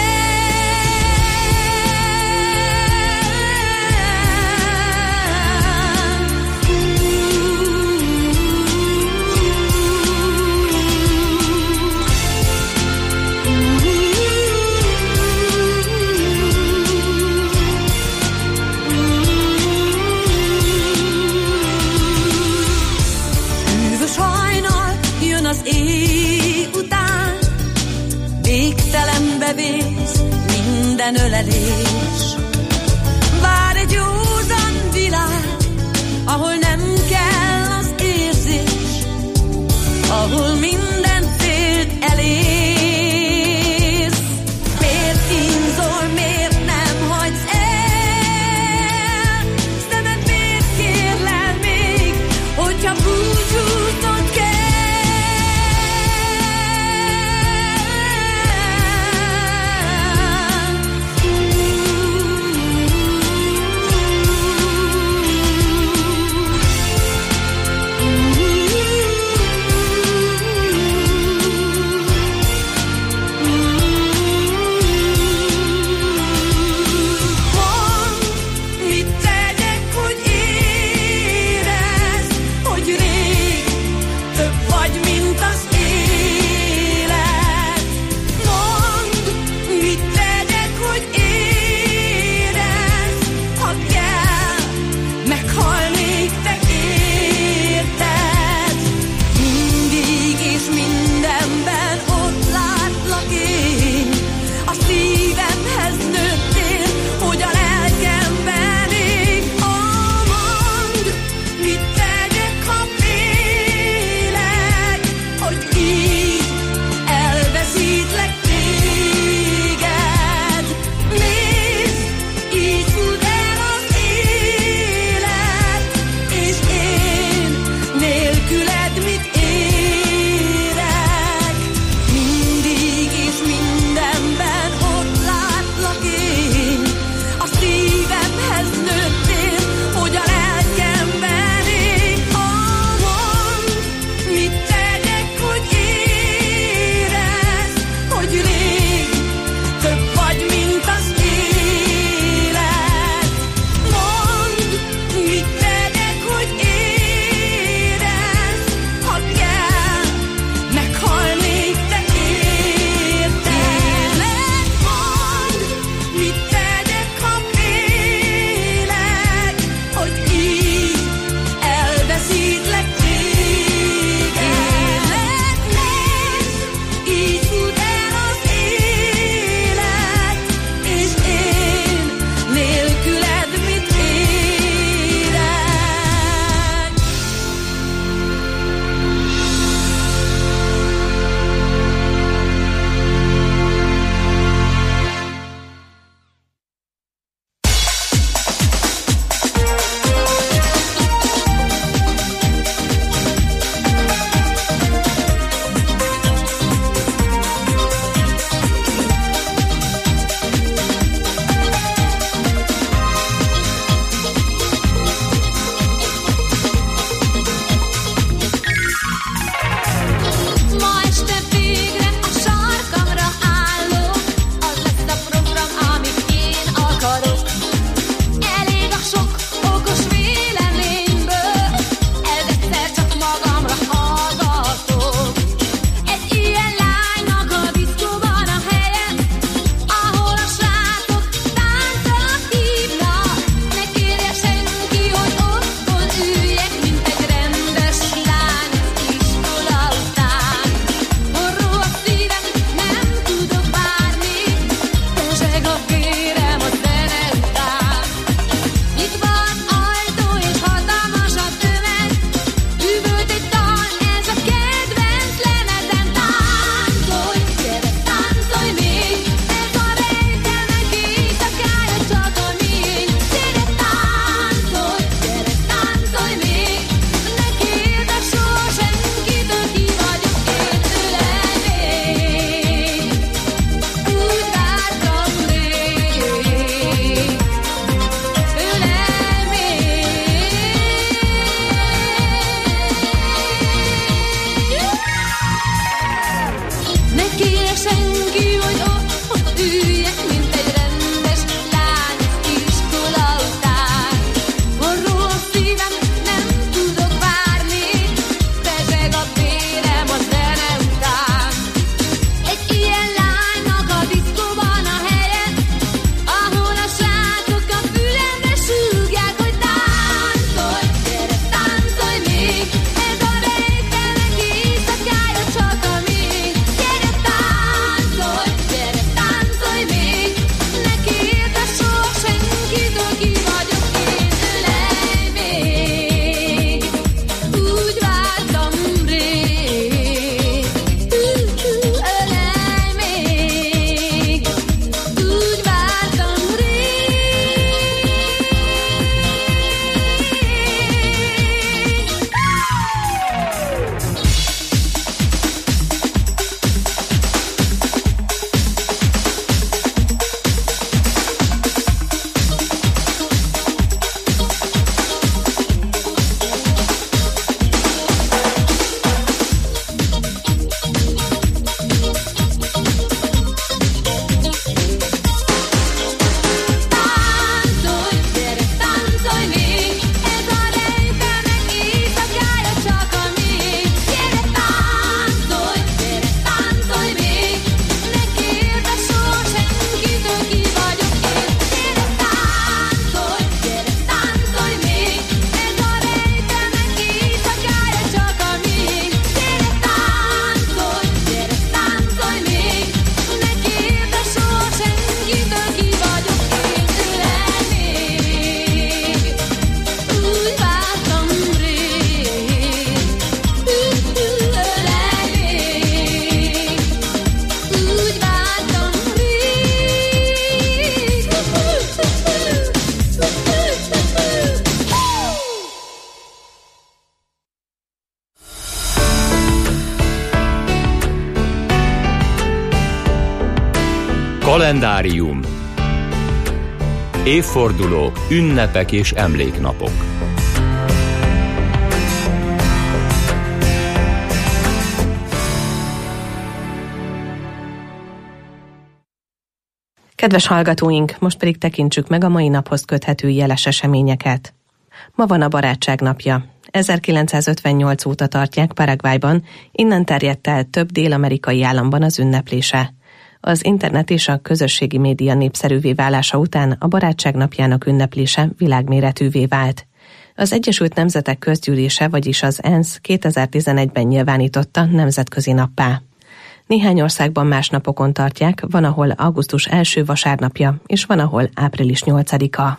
Az éj után végtelenbe vész minden ölelés. Vár egy józan világ, ahol nem kell az érzés, ahol minden félt elész. Miért kínzol, miért nem hagysz el? Szemed miért kérlel még, hogyha búcsúznod kell? Kalendárium. Évfordulók, ünnepek és emléknapok. Kedves hallgatóink, most pedig tekintsük meg a mai naphoz köthető jeles eseményeket. Ma van a barátság napja. 1958 óta tartják Paraguayban, innen terjedt el több dél-amerikai államban az ünneplése. Az internet és a közösségi média népszerűvé válása után a barátság napjának ünneplése világméretűvé vált. Az Egyesült Nemzetek Közgyűlése, vagyis az ENSZ 2011-ben nyilvánította nemzetközi nappá. Néhány országban más napokon tartják, van, ahol augusztus első vasárnapja, és van, ahol április 8-a.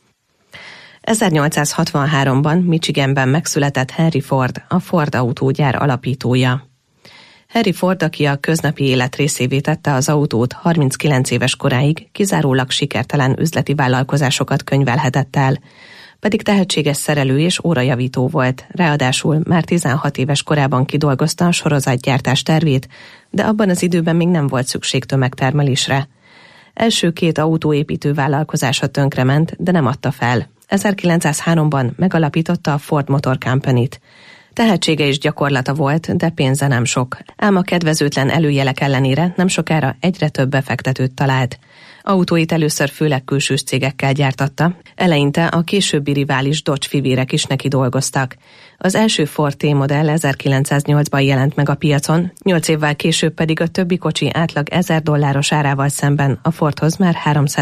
1863-ban Michiganben megszületett Henry Ford, a Ford autógyár alapítója. Henry Ford, aki a köznapi élet részévé tette az autót, 39 éves koráig kizárólag sikertelen üzleti vállalkozásokat könyvelhetett el, pedig tehetséges szerelő és órajavító volt, ráadásul már 16 éves korában kidolgozta a sorozatgyártás tervét, de abban az időben még nem volt szükség tömegtermelésre. Első 2 autóépítő vállalkozása tönkrement, de nem adta fel. 1903-ban megalapította a Ford Motor Company-t. Tehetsége és gyakorlata volt, de pénze nem sok. Ám a kedvezőtlen előjelek ellenére nem sokára egyre több befektetőt talált. Autóit először főleg külsős cégekkel gyártatta, eleinte a későbbi rivális Dodge fivérek is neki dolgoztak. Az első Ford T-modell 1908-ban jelent meg a piacon, 8 évvel később pedig a többi kocsi átlag $1000 árával szemben a Fordhoz már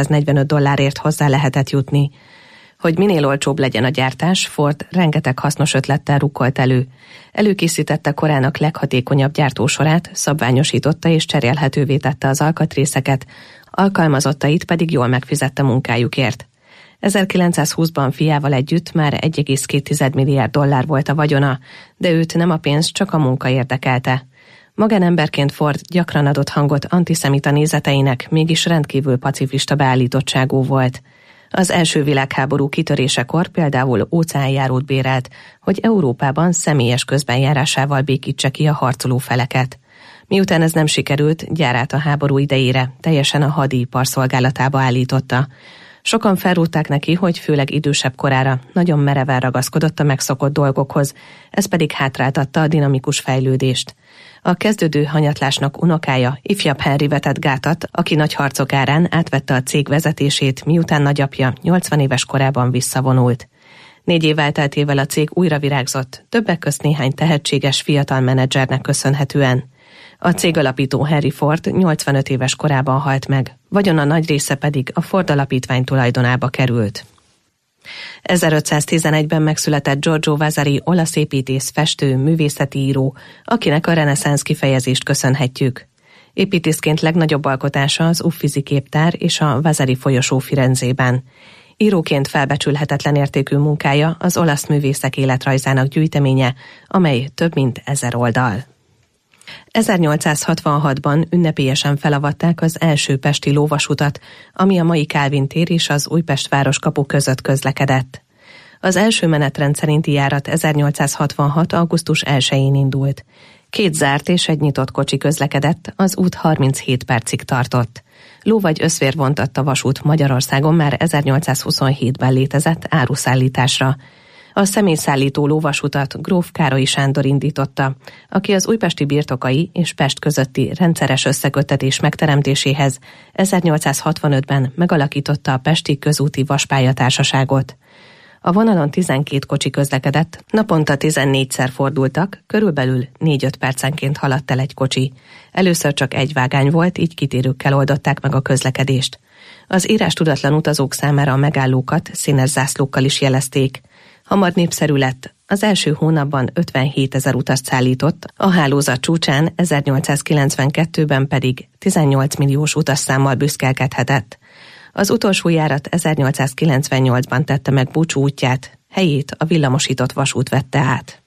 $345 hozzá lehetett jutni. Hogy minél olcsóbb legyen a gyártás, Ford rengeteg hasznos ötlettel rukkolt elő. Előkészítette korának leghatékonyabb gyártósorát, szabványosította és cserélhetővé tette az alkatrészeket, alkalmazottait pedig jól megfizette munkájukért. 1920-ban fiával együtt már $1,2 milliárd volt a vagyona, de őt nem a pénz, csak a munka érdekelte. Magánemberként Ford gyakran adott hangot antiszemita nézeteinek, mégis rendkívül pacifista beállítottságú volt. Az első világháború kitörésekor például óceánjárót bérelt, hogy Európában személyes közbenjárásával békítse ki a harcoló feleket. Miután ez nem sikerült, gyárát a háború idejére teljesen a hadipar szolgálatába állította. Sokan felrúgták neki, hogy főleg idősebb korára nagyon mereven ragaszkodott a megszokott dolgokhoz, ez pedig hátráltatta a dinamikus fejlődést. A kezdődő hanyatlásnak unokája, ifjabb Henry vetett gátat, aki nagy harcok árán átvette a cég vezetését, miután nagyapja 80 éves korában visszavonult. 4 év elteltével a cég újra virágzott, többek közt néhány tehetséges fiatal menedzsernek köszönhetően. A cég alapító Henry Ford 85 éves korában halt meg, vagyona nagy része pedig a Ford alapítvány tulajdonába került. 1511-ben megszületett Giorgio Vasari, olasz építész, festő, művészeti író, akinek a reneszánsz kifejezést köszönhetjük. Építészként legnagyobb alkotása az Uffizi képtár és a Vasari folyosó Firenzében. Íróként felbecsülhetetlen értékű munkája az olasz művészek életrajzának gyűjteménye, amely több mint 1000 oldal. 1866-ban ünnepélyesen felavatták az első pesti lóvasutat, ami a mai Kálvin tér és az Újpest városkapu között közlekedett. Az első menetrend szerinti járat 1866. augusztus 1-én indult. 2 zárt és 1 nyitott kocsi közlekedett, az út 37 percig tartott. Ló vagy összvér vontott a vasút Magyarországon már 1827-ben létezett áruszállításra. A személyszállító lóvasutat gróf Károlyi Sándor indította, aki az újpesti birtokai és Pest közötti rendszeres összeköttetés megteremtéséhez 1865-ben megalakította a Pesti Közúti Vaspályatársaságot. A vonalon 12 kocsi közlekedett, naponta 14-szer fordultak, körülbelül 4-5 percenként haladt el egy kocsi. Először csak 1 vágány volt, így kitérőkkel oldották meg a közlekedést. Az írástudatlan utazók számára a megállókat színes zászlókkal is jelezték. Hamar népszerű lett, az első hónapban 57 000 utast szállított, a hálózat csúcsán 1892-ben pedig 18 milliós utasszámmal büszkelkedhetett. Az utolsó járat 1898-ban tette meg búcsú útját, helyét a villamosított vasút vette át.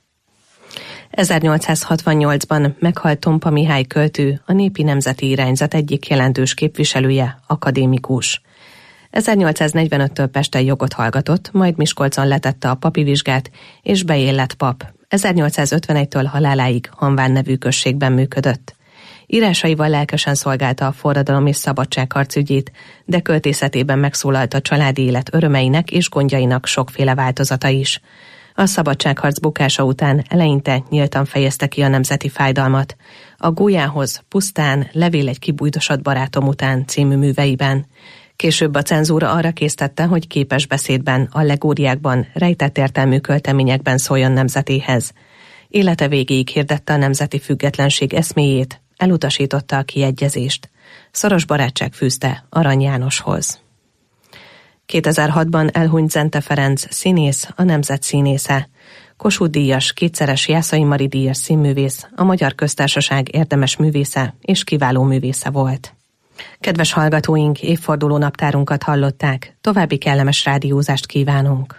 1868-ban meghalt Tompa Mihály költő, a népi nemzeti irányzat egyik jelentős képviselője, akadémikus. 1845-től Pesten jogot hallgatott, majd Miskolcon letette a papi vizsgát, és beéll lett pap. 1851-től haláláig Hanván nevű községben működött. Írásaival lelkesen szolgálta a forradalom és szabadságharc ügyét, de költészetében megszólalt a családi élet örömeinek és gondjainak sokféle változata is. A szabadságharc bukása után eleinte nyíltan fejezte ki a nemzeti fájdalmat. A Gólyához, pusztán, levél egy kibújdosott barátom után című műveiben. Később a cenzúra arra késztette, hogy képes beszédben, allegóriákban, rejtett értelmű költeményekben szóljon nemzetéhez. Élete végéig hirdette a nemzeti függetlenség eszméjét, elutasította a kiegyezést. Szoros barátság fűzte Arany Jánoshoz. 2006-ban elhunyt Zente Ferenc színész, a nemzet színésze. Kossuth-díjas, kétszeres Jászai Mari díjas színművész, a Magyar Köztársaság érdemes művésze és kiváló művésze volt. Kedves hallgatóink, évforduló naptárunkat hallották, további kellemes rádiózást kívánunk.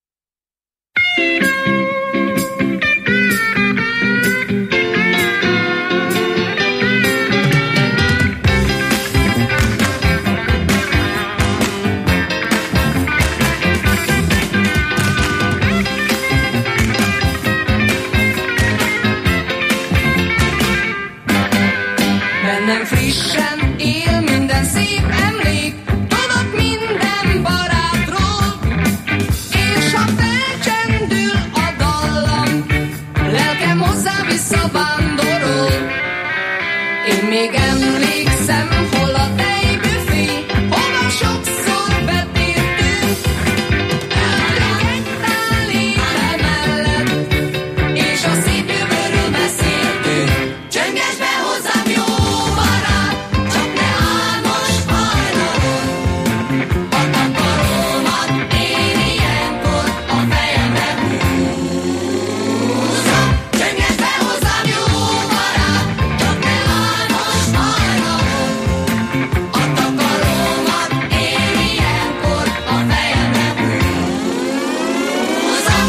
Bennem frissen él minden szép emlék, tudok minden barátról, és ha felcsendül a dallam, lelkem hozzá visszavándorol. Én még emlékszem, hol a tejbüfé, hova sokszor betértünk, egy tál étel mellett, és a szép jövőről beszéltünk. Csönges be hozzám, jó barát, csak ne áll most hajnalon. A takarómat én ilyenkor a fejemre húzom. Csönges be hozzám, jó barát, csak ne áll most hajnalon. A takarómat én ilyenkor a fejemre húzom.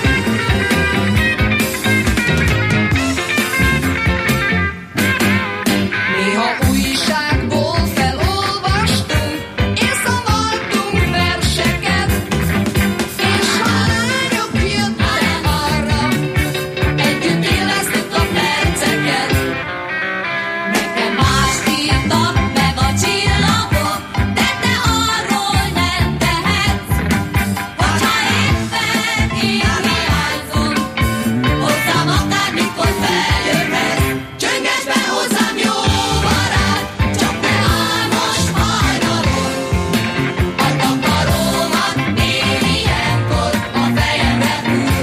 Néha újságból felolvastunk, és szavaltunk verseket, és ha lányok jöttek arra, együtt élveztük a perceket. Nekem mást írtak meg a csillagok, de te arról nem tehetsz, vagy ha éppen én hiányzom, hozzám akármikor feljöhetsz. Csönges be hozzám, jó barát, csak ne áll most hajnalon. A takarómat én ilyenkor a fejemre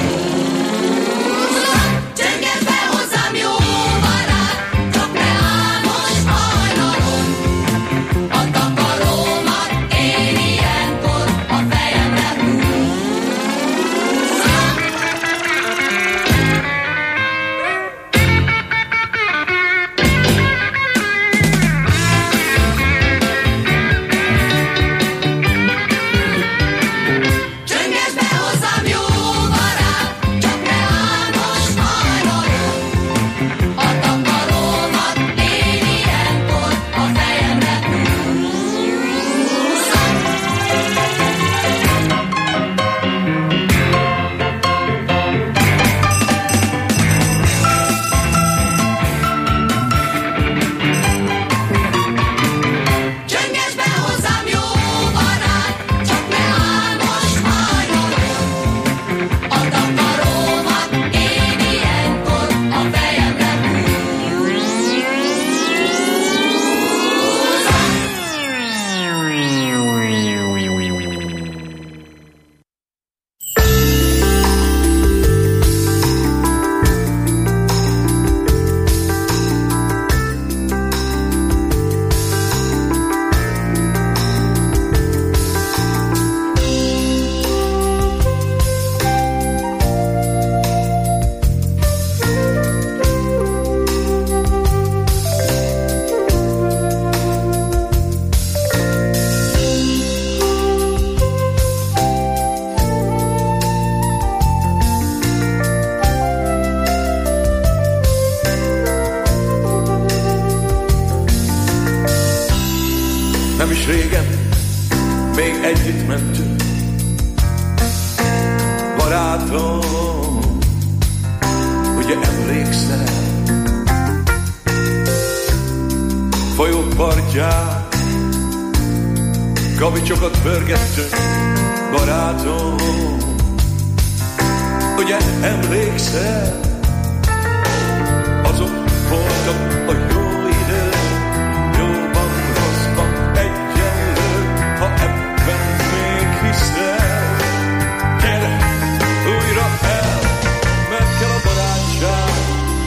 húzom. Csönges be hozzám, jó barát, csak ne áll most hajnalon. A takarómat én ilyenkor a fejemre húzom. Csönges be hozzám, jó barát, csak ne áll most hajnalon. A takarómat én ilyenkor a fejemre Csönges be hozzám, jó barát, csak ne áll most hajnalon. A takarómat én ilyenkor a fejemre Nem is régen, még együtt mentünk, barátom, ugye emlékszel? folyó partján, kavicsokat pörgettünk, barátom. Ugye emlékszel, azok voltak a jó idő, jóban, rosszban egyenlő, ha ebben még hiszel. Gyere újra el, mert kell a barátság,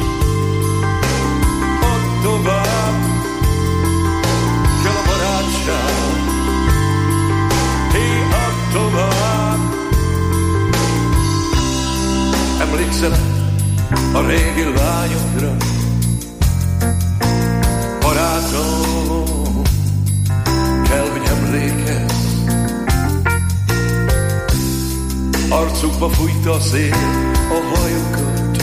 add tovább, kell a barátság, hé, add tovább. Emlékszel a régi lányokra, barátom, kell, hogy emlékezz. Arcukba fújta a szél a hajukat,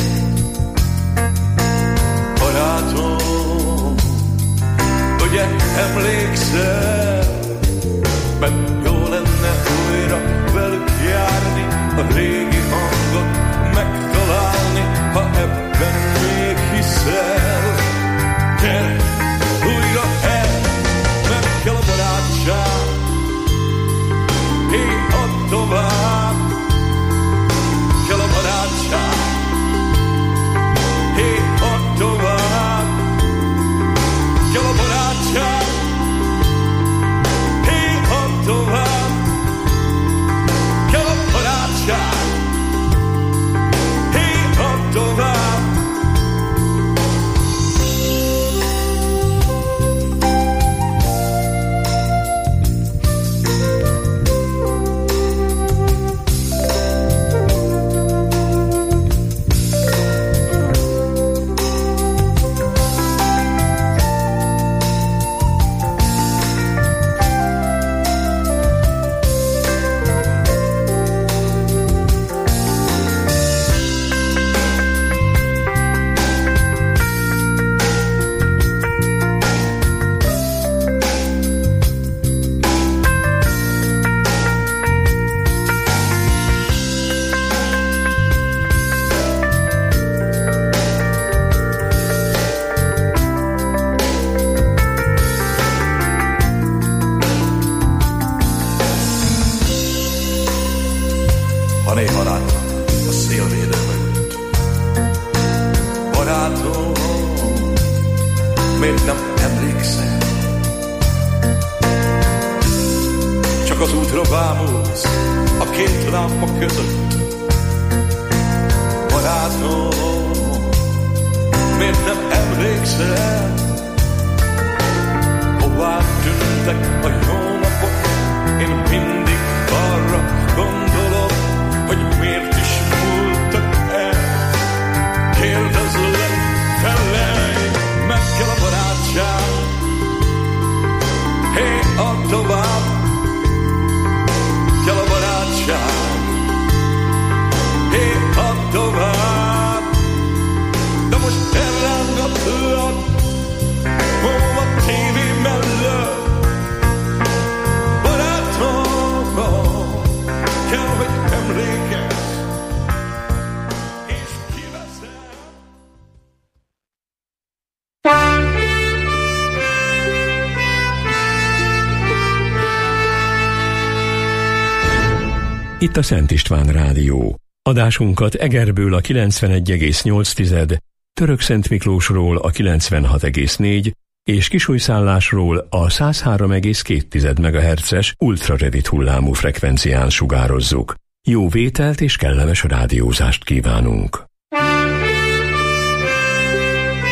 barátom, ugye emlékszel, mert jó lenne újra velük járni, a régi hangot megtalálni, ha ebben még hiszel. Gyere újra el, mert kell a barátság, hé, add tovább, kell a barátság, hé, add tovább, kell a barátság, hé, add tovább, kell a barátság, hé, add tovább. Itt a Szent István Rádió. Adásunkat Egerből a 91,8, Törökszent Miklósról a 96,4 és Kisújszállásról a 103,2 MHz-es ultraredit hullámú frekvencián sugározzuk. Jó vételt és kellemes rádiózást kívánunk!